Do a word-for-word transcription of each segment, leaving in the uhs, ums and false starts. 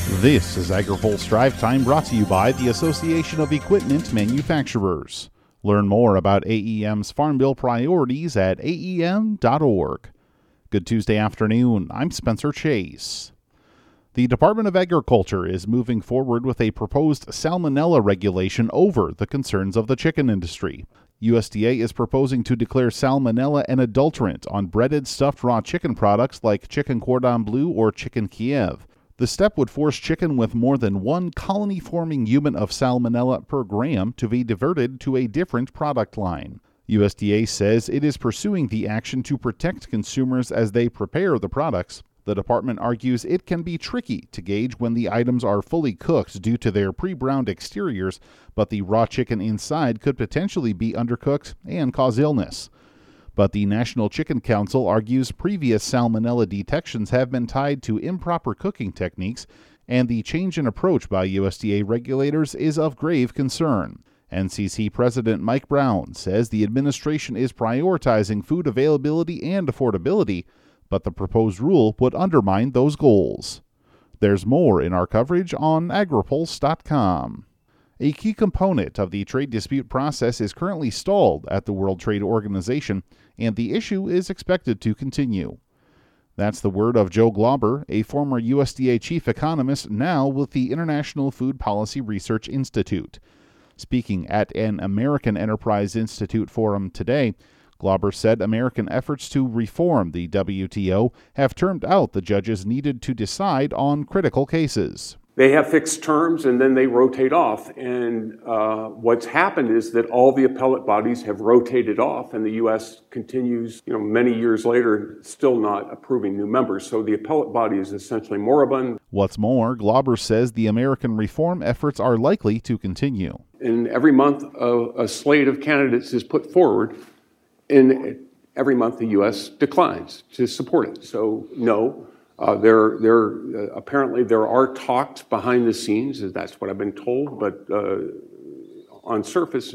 This is AgriPulse Drive Time, brought to you by the Association of Equipment Manufacturers. Learn more about A E M's Farm Bill priorities at A E M dot org. Good Tuesday afternoon. I'm Spencer Chase. The Department of Agriculture is moving forward with a proposed salmonella regulation over the concerns of the chicken industry. U S D A is proposing to declare salmonella an adulterant on breaded stuffed raw chicken products like chicken cordon bleu or chicken Kiev. The step would force chicken with more than one colony-forming human of salmonella per gram to be diverted to a different product line. U S D A says it is pursuing the action to protect consumers as they prepare the products. The department argues it can be tricky to gauge when the items are fully cooked due to their pre-browned exteriors, but the raw chicken inside could potentially be undercooked and cause illness. But the National Chicken Council argues previous salmonella detections have been tied to improper cooking techniques, and the change in approach by U S D A regulators is of grave concern. N C C President Mike Brown says the administration is prioritizing food availability and affordability, but the proposed rule would undermine those goals. There's more in our coverage on agripulse dot com. A key component of the trade dispute process is currently stalled at the World Trade Organization, and the issue is expected to continue. That's the word of Joe Glauber, a former U S D A chief economist now with the International Food Policy Research Institute. Speaking at an American Enterprise Institute forum today, Glauber said American efforts to reform the W T O have turned out the judges needed to decide on critical cases. They have fixed terms and then they rotate off. And uh, what's happened is that all the appellate bodies have rotated off, and the U S continues, you know, many years later, still not approving new members. So the appellate body is essentially moribund. What's more, Glauber says the American reform efforts are likely to continue. And every month, a, a slate of candidates is put forward, and every month the U S declines to support it. So no. Uh, there, there, uh, apparently there are talks behind the scenes, that's what I've been told, but uh, on surface,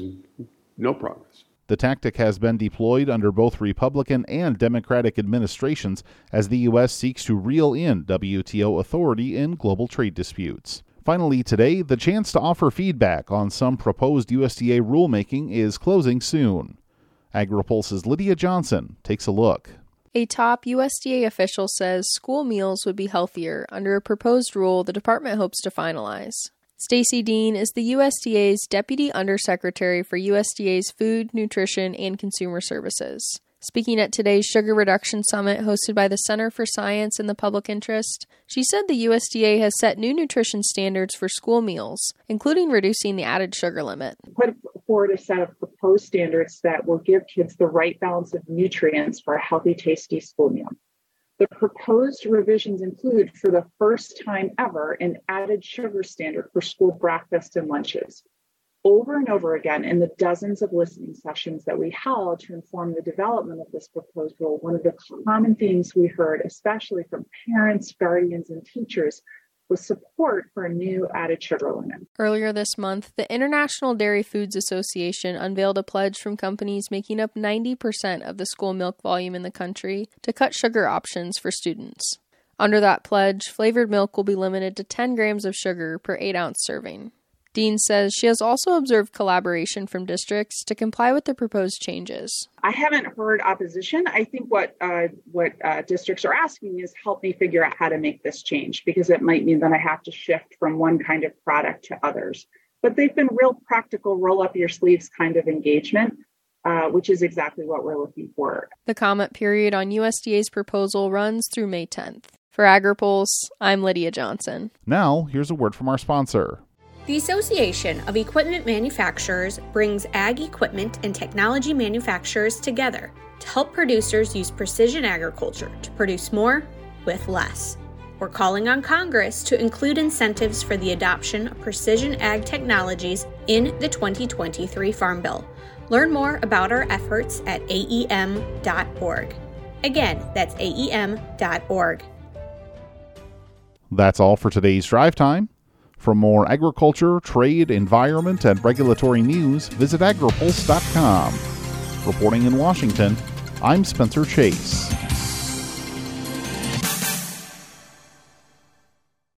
no progress. The tactic has been deployed under both Republican and Democratic administrations as the U S seeks to reel in W T O authority in global trade disputes. Finally today, the chance to offer feedback on some proposed U S D A rulemaking is closing soon. AgriPulse's Lydia Johnson takes a look. A top U S D A official says school meals would be healthier under a proposed rule the department hopes to finalize. Stacy Dean is the U S D A's Deputy Undersecretary for U S D A's Food, Nutrition, and Consumer Services. Speaking at today's Sugar Reduction Summit hosted by the Center for Science and the Public Interest, she said the U S D A has set new nutrition standards for school meals, including reducing the added sugar limit. Put forward a set of proposed standards that will give kids the right balance of nutrients for a healthy, tasty school meal. The proposed revisions include, for the first time ever, an added sugar standard for school breakfast and lunches. Over and over again, in the dozens of listening sessions that we held to inform the development of this proposed rule, one of the common themes we heard, especially from parents, guardians, and teachers, was support for a new added sugar limit. Earlier this month, the International Dairy Foods Association unveiled a pledge from companies making up ninety percent of the school milk volume in the country to cut sugar options for students. Under that pledge, flavored milk will be limited to ten grams of sugar per eight ounce serving. Dean says she has also observed collaboration from districts to comply with the proposed changes. I haven't heard opposition. I think what uh, what uh, districts are asking is help me figure out how to make this change, because it might mean that I have to shift from one kind of product to others. But they've been real practical, roll up your sleeves kind of engagement, uh, which is exactly what we're looking for. The comment period on U S D A's proposal runs through May tenth. For AgriPulse, I'm Lydia Johnson. Now, here's a word from our sponsor. The Association of Equipment Manufacturers brings ag equipment and technology manufacturers together to help producers use precision agriculture to produce more with less. We're calling on Congress to include incentives for the adoption of precision ag technologies in the twenty twenty-three Farm Bill. Learn more about our efforts at A E M dot org. Again, that's A E M dot org. That's all for today's Drive Time. For more agriculture, trade, environment, and regulatory news, visit agripulse dot com. Reporting in Washington, I'm Spencer Chase.